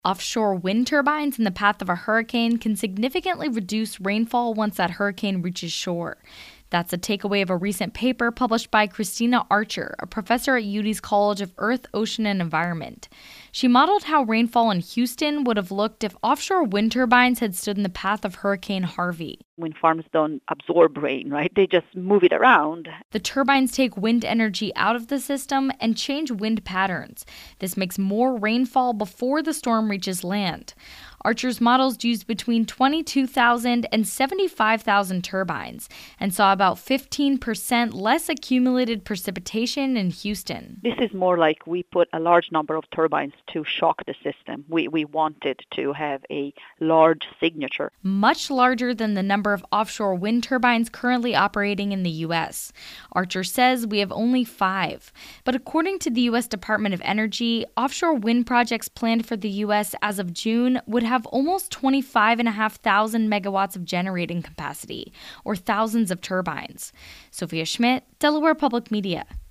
Offshore wind turbines in the path of a hurricane can significantly reduce rainfall once that hurricane reaches shore. That's a takeaway of a recent paper published by Christina Archer, a professor at UT's College of Earth, Ocean, and Environment. She modeled how rainfall in Houston would have looked if offshore wind turbines had stood in the path of Hurricane Harvey. Wind farms don't absorb rain, right? They just move it around. The turbines take wind energy out of the system and change wind patterns. This makes more rainfall before the storm reaches land. Archer's models used between 22,000 and 75,000 turbines and saw about 15% less accumulated precipitation in Houston. This is more like we put a large number of turbines to shock the system. We wanted to have a large signature. Much larger than the number of offshore wind turbines currently operating in the U.S. Archer says we have only 5. But according to the U.S. Department of Energy, offshore wind projects planned for the U.S. as of June would have almost 25,500 megawatts of generating capacity, or thousands of turbines. Sophia Schmidt, Delaware Public Media.